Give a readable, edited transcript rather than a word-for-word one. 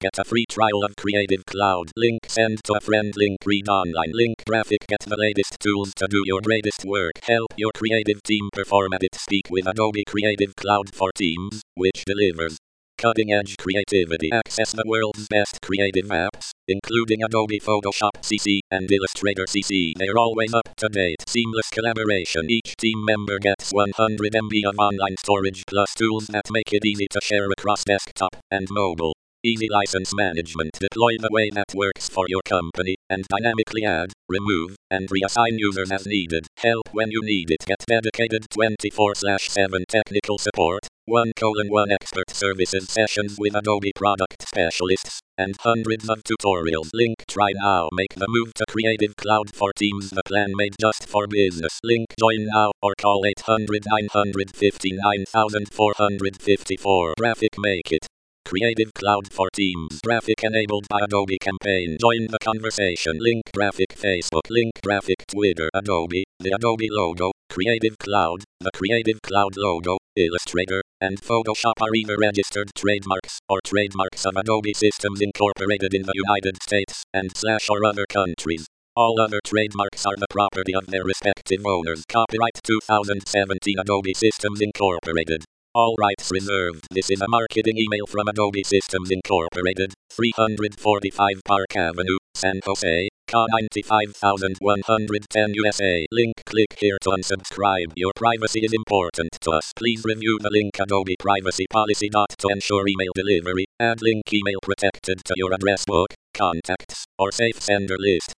Get a free trial of Creative Cloud. Link send to a friend. Link read online. Link graphic. Get the latest tools to do your greatest work. Help your creative team perform at its peak with Adobe Creative Cloud for Teams, which delivers cutting-edge creativity. Access the world's best creative apps, including Adobe Photoshop CC and Illustrator CC. They're always up to date. Seamless collaboration. Each team member gets 100 MB of online storage plus tools that make it easy to share across desktop and mobile. Easy license management. Deploy the way that works for your company and dynamically add, remove, and reassign users as needed. Help when you need it. Get dedicated 24/7 technical support, 1:1 expert services sessions with Adobe product specialists, and hundreds of tutorials. Link try now. Make the move to Creative Cloud for Teams, the plan made just for business. Link join now or call 800-959-454. Graphic make it. Creative Cloud for Teams. Graphic enabled by Adobe Campaign. Join the conversation. Link graphic Facebook. Link graphic Twitter. Adobe, the Adobe logo, Creative Cloud, the Creative Cloud logo, Illustrator, and Photoshop are either registered trademarks or trademarks of Adobe Systems Incorporated in the United States and / or other countries. All other trademarks are the property of their respective owners. Copyright 2017 Adobe Systems Incorporated. All rights reserved. This is a marketing email from Adobe Systems Incorporated, 345 Park Avenue, San Jose, CA 95110 USA. Link click here to unsubscribe. Your privacy is important to us. Please review the link Adobe Privacy Policy. To ensure email delivery, add link email protected to your address book, contacts, or safe sender list.